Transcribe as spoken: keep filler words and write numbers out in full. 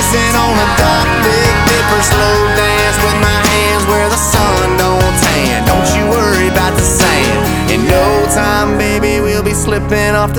dancing on a dock, Big Dipper slow dance with my hands where the sun don't tan. Don't you worry about the sand. In no time, baby, we'll be slipping off the